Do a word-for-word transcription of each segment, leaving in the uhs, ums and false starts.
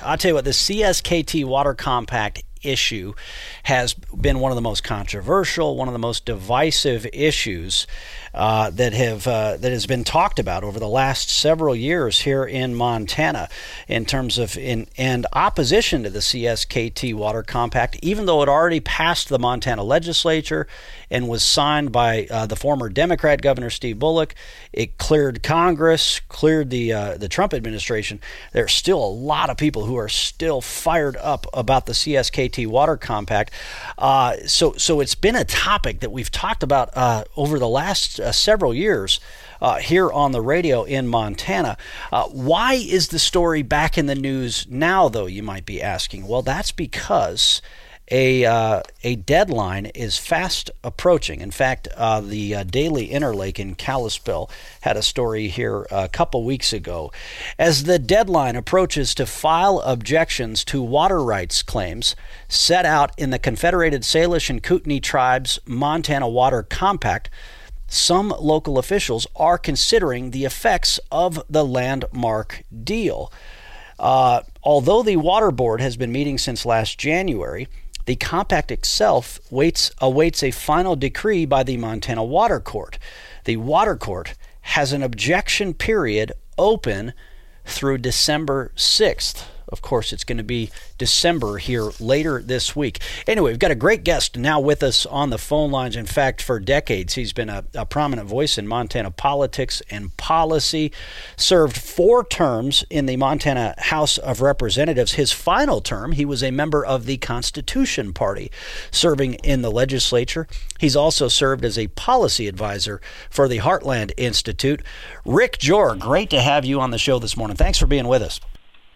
I'll tell you what, the C S K T Water Compact issue has been one of the most controversial, one of the most divisive issues uh, that have uh, that has been talked about over the last several years here in Montana, in terms of in and opposition to the C S K T Water Compact, even though it already passed the Montana legislature and was signed by uh, the former Democrat Governor Steve Bullock. It cleared Congress, cleared the uh, the Trump administration. There's still a lot of people who are still fired up about the C S K T Water Compact. Uh, so, so it's been a topic that we've talked about uh, over the last uh, several years uh, here on the radio in Montana. Uh, why is the story back in the news now, though, you might be asking? Well, that's because A uh, a deadline is fast approaching. In fact, uh, the uh, Daily Interlake in Kalispell had a story here a couple weeks ago. As the deadline approaches to file objections to water rights claims set out in the Confederated Salish and Kootenai Tribes Montana Water Compact, some local officials are considering the effects of the landmark deal. Uh, although the Water Board has been meeting since last January, the compact itself waits, awaits a final decree by the Montana Water Court. The Water Court has an objection period open through December sixth. Of course, it's going to be December here later this week. Anyway, we've got a great guest now with us on the phone lines. In fact, for decades, he's been a, a prominent voice in Montana politics and policy, served four terms in the Montana House of Representatives. His final term, he was a member of the Constitution Party, serving in the legislature. He's also served as a policy advisor for the Heartland Institute. Rick Johr, great to have you on the show this morning. Thanks for being with us.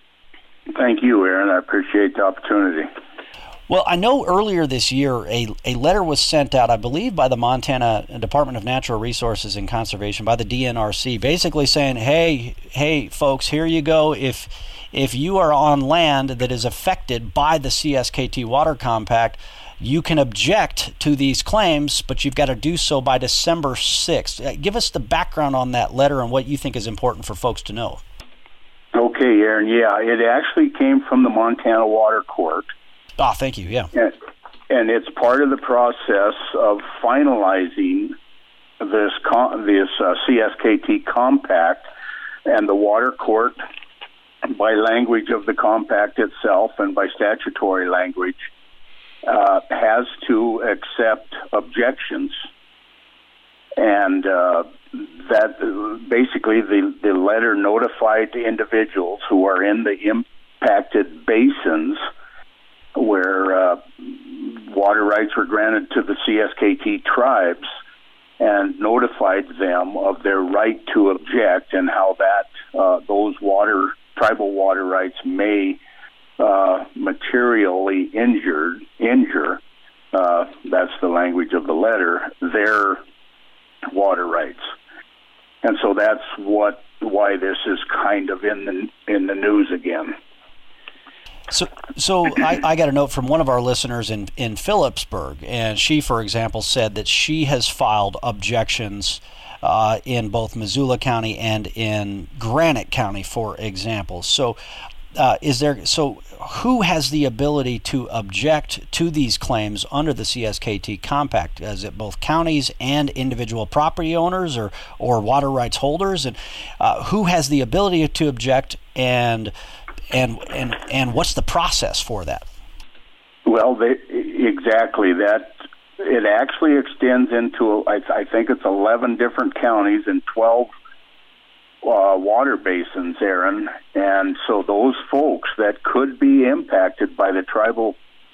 Thank you, Aaron. I appreciate the opportunity. Well, I know earlier this year a, a letter was sent out, I believe, by the Montana Department of Natural Resources and Conservation, by the D N R C, basically saying, hey, hey, folks, here you go. If if you are on land that is affected by the C S K T Water Compact, you can object to these claims, but you've got to do so by December sixth. Give us the background on that letter and what you think is important for folks to know. Okay, Aaron. Yeah, it actually came from the Montana Water Court. Ah, thank you. Yeah. And, and it's part of the process of finalizing this this uh, C S K T compact, and the Water Court, by language of the compact itself and by statutory language, uh, has to accept objections. And uh, that basically the, the letter notified the individuals who are in the impacted basins where uh, water rights were granted to the C S K T tribes, and notified them of their right to object and how that uh, those water tribal water rights may uh, materially injured injure. Uh, that's the language of the letter. Their water rights. And so that's what why this is kind of in the in the news again. So, so I, I got a note from one of our listeners in, in Phillipsburg, and she, for example, said that she has filed objections uh, in both Missoula County and in Granite County, for example. So, uh, is there so who has the ability to object to these claims under the C S K T compact? Is it both counties and individual property owners, or or water rights holders? And uh, who has the ability to object, and and and and what's the process for that? Well, they, exactly that. It actually extends into, I, I think it's eleven different counties and twelve uh, water basins, Aaron. And so those folks that could be impacted by the tribal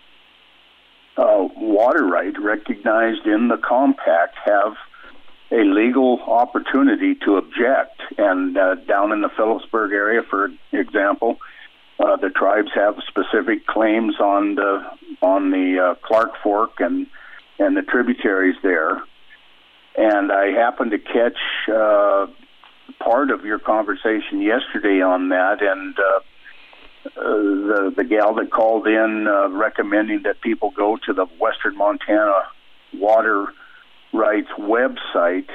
uh, water right recognized in the compact have a legal opportunity to object. And uh, down in the Phillipsburg area, for example, uh, the tribes have specific claims on the on the uh, Clark Fork and and the tributaries there. And I happened to catch uh, part of your conversation yesterday on that, and uh, uh, the the gal that called in uh, recommending that people go to the Western Montana Water Rights website,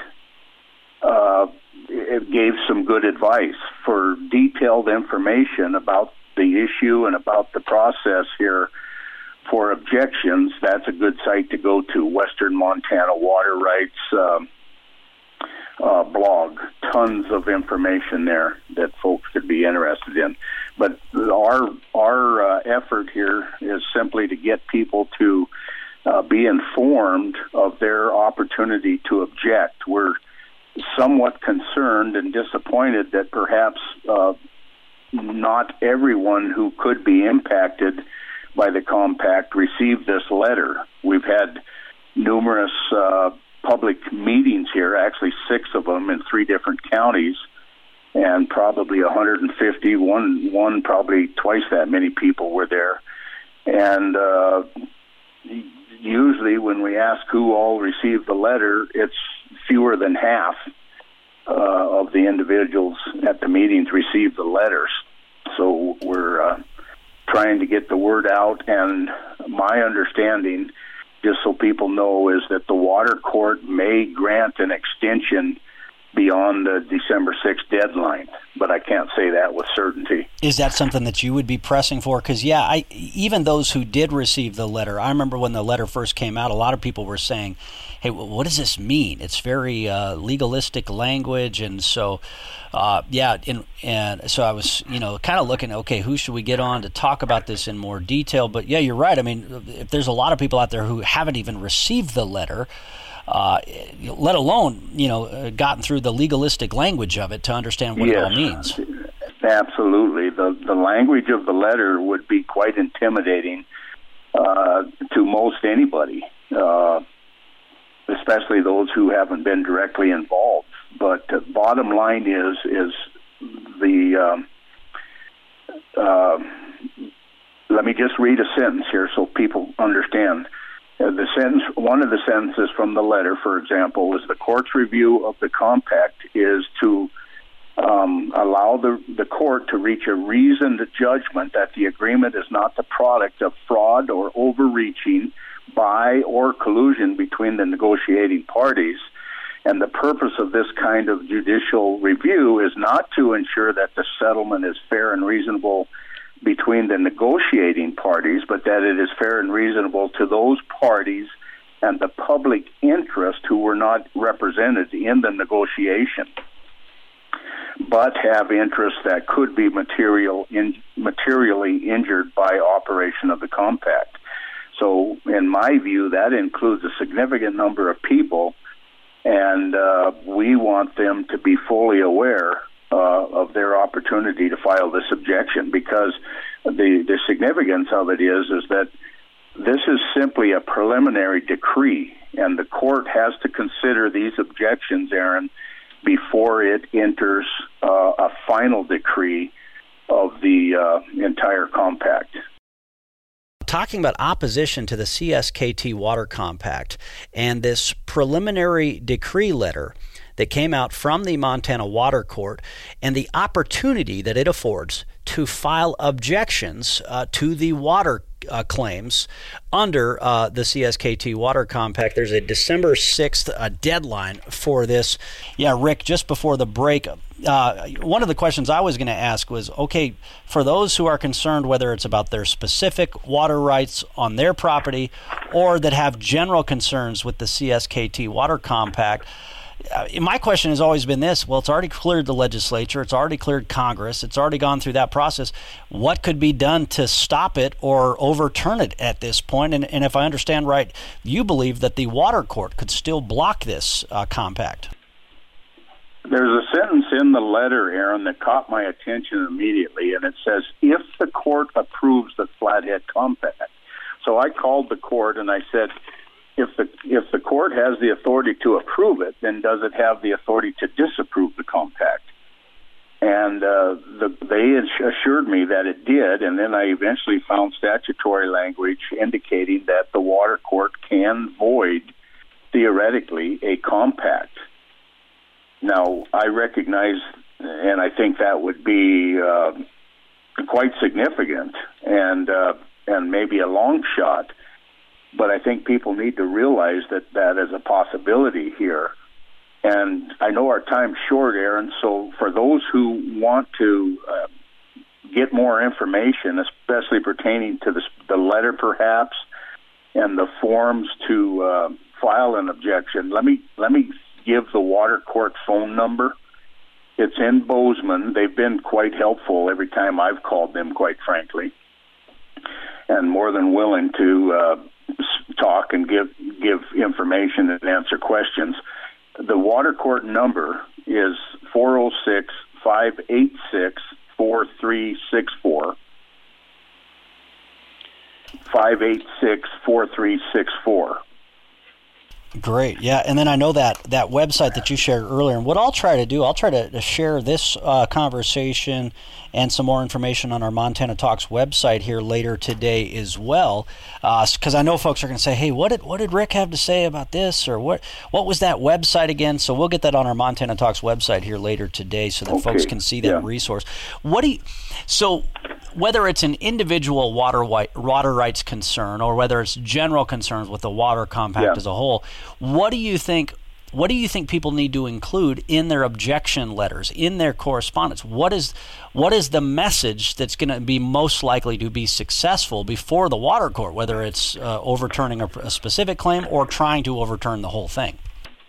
uh, it gave some good advice for detailed information about the issue and about the process here for objections, that's a good site to go to, Western Montana Water Rights um, uh, blog. Tons of information there that folks could be interested in. But our our uh, effort here is simply to get people to uh, be informed of their opportunity to object. We're somewhat concerned and disappointed that perhaps uh, not everyone who could be impacted by the compact received this letter. We've had numerous uh, public meetings here, actually six of them in three different counties, and probably one hundred fifty, one, one probably twice that many people were there. And uh, usually when we ask who all received the letter, it's fewer than half uh, of the individuals at the meetings received the letters. So we're uh, trying to get the word out, and my understanding, just so people know, is that the water court may grant an extension beyond the December sixth deadline, but I can't say that with certainty. Is that something that you would be pressing for? Because, yeah, I, even those who did receive the letter, I remember when the letter first came out, a lot of people were saying, hey, what does this mean? It's very uh, legalistic language, and so, uh, yeah, and, and so I was, you know, kind of looking, okay, who should we get on to talk about this in more detail? But, yeah, you're right. I mean, if there's a lot of people out there who haven't even received the letter, Uh, let alone, you know, gotten through the legalistic language of it to understand what yes, it all means. Absolutely. The the language of the letter would be quite intimidating uh, to most anybody, uh, especially those who haven't been directly involved. But the bottom line is, is the, um, uh, let me just read a sentence here so people understand. Uh, the sentence, one of the sentences from the letter, for example, is the court's review of the compact is to um, allow the, the court to reach a reasoned judgment that the agreement is not the product of fraud or overreaching by or collusion between the negotiating parties. And the purpose of this kind of judicial review is not to ensure that the settlement is fair and reasonable between the negotiating parties, but that it is fair and reasonable to those parties and the public interest who were not represented in the negotiation, but have interests that could be material in, materially injured by operation of the compact. So, in my view, that includes a significant number of people, and uh, we want them to be fully aware Uh, of their opportunity to file this objection, because the, the significance of it is is that this is simply a preliminary decree, and the court has to consider these objections, Aaron, before it enters uh, a final decree of the uh, entire compact. Talking about opposition to the C S K T Water Compact and this preliminary decree letter that came out from the Montana Water Court and the opportunity that it affords to file objections uh, to the water uh, claims under uh, the C S K T Water Compact. There's a December sixth uh, deadline for this. Yeah, Rick, just before the break, uh, one of the questions I was going to ask was, okay, for those who are concerned whether it's about their specific water rights on their property or that have general concerns with the C S K T Water Compact, Uh, my question has always been this: well, it's already cleared the legislature, it's already cleared Congress, it's already gone through that process. What could be done to stop it or overturn it at this point? And, and if I understand right, you believe that the water court could still block this uh, compact. There's a sentence in the letter, Aaron, that caught my attention immediately, and it says, if the court approves the Flathead Compact. So I called the court and I said, If the if the court has the authority to approve it, then does it have the authority to disapprove the compact? And uh, the, they assured me that it did, and then I eventually found statutory language indicating that the water court can void, theoretically, a compact. Now, I recognize, and I think that would be uh, quite significant and uh, and maybe a long shot. But I think people need to realize that that is a possibility here. And I know our time's short, Aaron, so for those who want to uh, get more information, especially pertaining to the, the letter perhaps and the forms to uh, file an objection, let me let me give the water court phone number. It's in Bozeman. They've been quite helpful every time I've called them, quite frankly, and more than willing to uh, talk and give give information and answer questions. The water court number is four oh six, five eight six, four three six four. five eight six, four three six four. Great, yeah, and then I know that that website that you shared earlier, and what I'll try to do, I'll try to, to share this uh, conversation and some more information on our Montana Talks website here later today as well, because uh, I know folks are going to say, hey, what did what did Rick have to say about this, or what what was that website again? So we'll get that on our Montana Talks website here later today so that okay. folks can see that yeah. resource. What do you, so whether it's an individual water water rights concern or whether it's general concerns with the water compact yeah. as a whole, what do you think what do you think people need to include in their objection letters, in their correspondence? What is what is the message that's going to be most likely to be successful before the water court, whether it's uh, overturning a, a specific claim or trying to overturn the whole thing?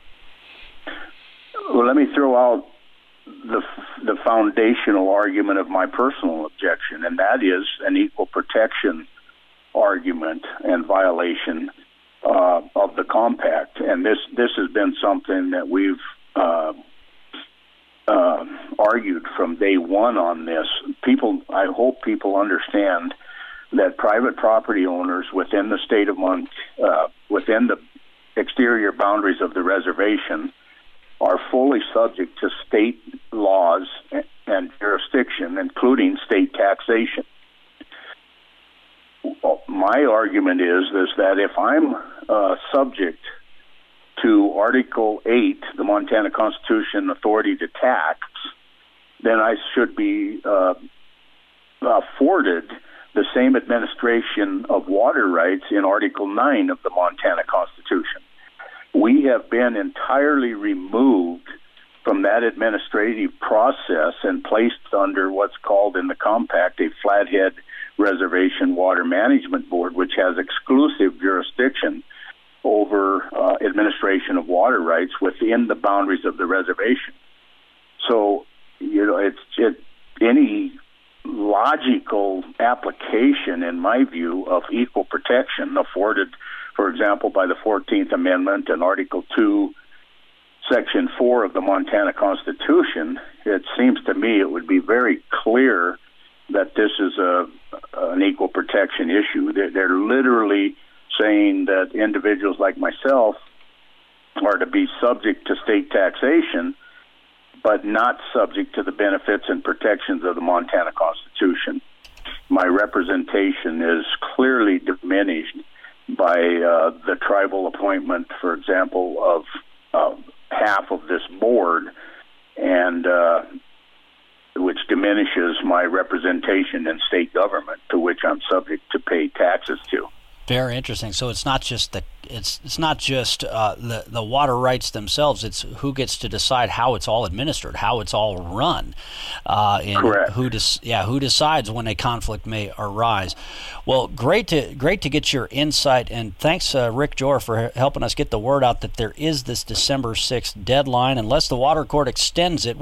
Well, let me throw out the the foundational argument of my personal objection, and that is an equal protection argument and violation uh, of the compact. And this this has been something that we've uh, uh, argued from day one on this. People, I hope people understand that private property owners within the state of Mont, uh, within the exterior boundaries of the reservation are fully subject to state laws and jurisdiction, including state taxation. My argument is, is that if I'm uh, subject to Article eight, the Montana Constitution authority to tax, then I should be uh, afforded the same administration of water rights in Article nine of the Montana Constitution. We have been entirely removed from that administrative process and placed under what's called in the compact a Flathead Reservation Water Management Board, which has exclusive jurisdiction over uh, administration of water rights within the boundaries of the reservation. So, you know, it's it, any logical application, in my view, of equal protection afforded, for example, by the fourteenth Amendment and Article two, Section four of the Montana Constitution, it seems to me it would be very clear that this is a an equal protection issue. They're, they're literally saying that individuals like myself are to be subject to state taxation, but not subject to the benefits and protections of the Montana Constitution. My representation is clearly diminished by uh, the tribal appointment, for example, of uh, half of this board, and uh, which diminishes my representation in state government, to which I'm subject to pay taxes to. Very interesting. So it's not just the it's it's not just uh, the the water rights themselves. It's who gets to decide how it's all administered, how it's all run, uh, and Correct. who des- yeah who decides when a conflict may arise. Well, great to great to get your insight, and thanks, uh, Rick Johr, for helping us get the word out that there is this December sixth deadline. Unless the water court extends it,